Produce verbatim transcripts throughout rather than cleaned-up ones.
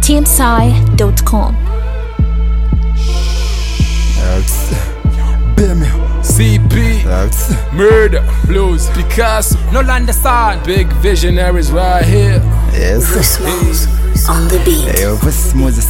team psy dot com. C P, Murder, Blues, Picasso, no Landesand, big visionaries right here. Yes. Cosmos on the beat. Hey, Cosmos,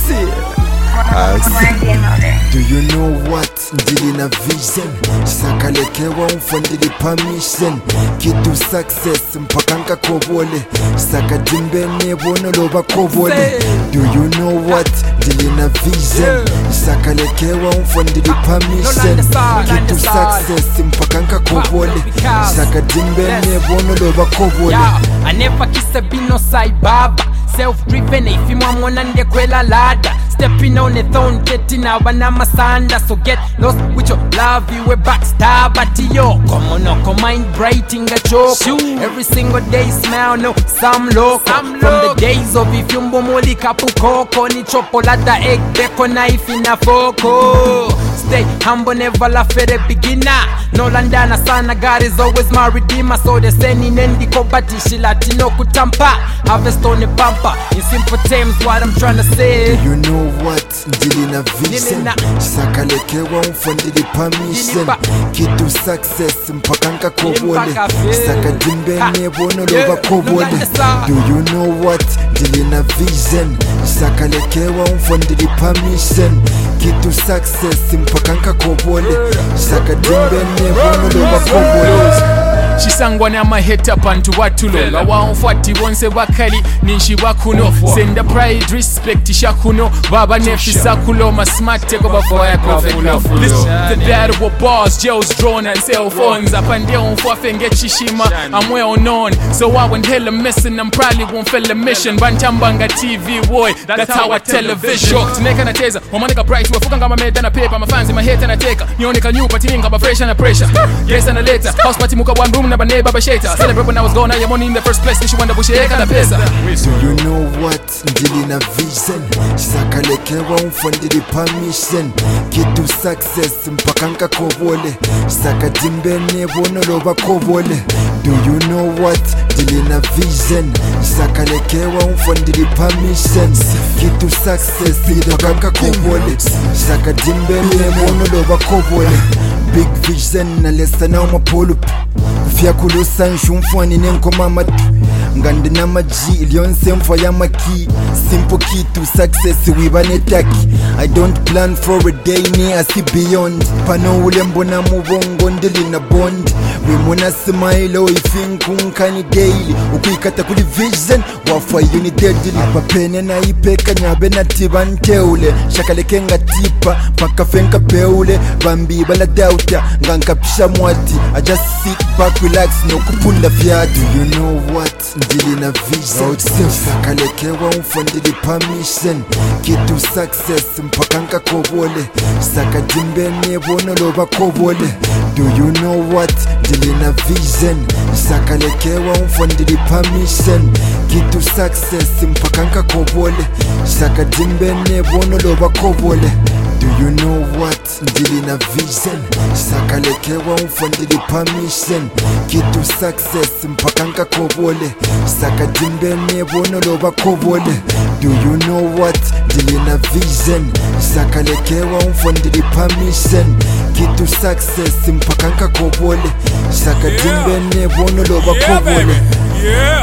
do you know what? Ndili na vision, sakalekewa mfundili permission. Kitu success mpaka nkakobole, sakadimbe nebono loba kobole. Do you know what? Ndili na vision, sakalekewa mfundili permission. Kitu success mpaka nkakobole, sakadimbe nebono loba kobole. I never kiss a bino sai baba. Self-driven, if you want to kwela ladder. Stepping on the throne, getting out when I'm a sander. So get lost with your love, you a backstab at yo. Come on, no, come mind brighting a joke. Every single day smile, no, some loco. From the days of if you moli kapukoko, ni chocolate, egg, bacon, knife in a foco. Stay humble, never laugh at a beginner. No landana sana, God is always my redeemer. So the sending and the competition, Latino kutampa. Harvest on the bumper, in simple terms, what I'm trying to say. Do you know what? Ndili na vision, sakalekewa mfundili permission. Kitu success mpaka nkakobole, sakadimbe nebono loba kobole. Do you know what? Ndili na vision, sakalekewa mfundili permission. Kitu success mpaka nkakobole, sakadimbe nebono loba kobole. Chisangwa na maheta pantu watulonga waonfuati bonse bakali ninshi bakuno senda pride respect shakuno baba nefisa kuloma smart take over for ya professional the dad of boss Joe's drone and cell phones up and down for fenge chishima I'm well known so I went hell missing I'm probably won't fail a mission bantambanga T V boy that's how I television shocked neka na teza womanika bright wafuka ngama meda na paper mafanzi maheta na teka nionika new party ngaba fresh na pressure yes and later house party muka one room na bane baba shater celebrate when I was gone I am on in the first place she wonder busheka na pesa. Do you know what? Ndili na vision, sakalekewa mfundili permission. Kitu success mpaka nkakobole, sakadimbe nebono loba kobole. Do you know what? Ndili na vision, sakalekewa mfundili permission. Kitu success mpaka nkakobole, sakadimbe nebono loba kobole. Big vision na lesa na umapolup kufia kulusa nshumfwani nenkoma matu ngandi na maji ilionse mfwa ya maki simple key to success wiba netaki I don't plan for a day ni asi beyond pano ule mbona mubongo ndili na bond wimuna smile o ifinku nkani daily ukuikata kuli vision wafwa uni deadly apapene na ipeka nyabe na tibanteule shakaleke nga tipa paka fenka peule bambi bala dauta nganka pisha mwati I just sit back relax no kupunda fiatu. Do you know what? Ndili na vision, sakalekewa mfundili permission. Kitu success mpaka nkakobole, sakadimbe nebono loba kobole. Do you know what? Ndili na vision, sakalekewa mfundili permission. Kitu success mpaka nkakobole, sakadimbe nebono loba kobole. Do you know what? Ndili na vision, sakalekewa mfundili permission. Kitu success mpaka nkakobole, sakadimbe nebono loba kobole. Do you know what? Ndili na vision, sakalekewa mfundili permission. Kitu success mpaka nkakobole, sakadimbe nebono loba kobole.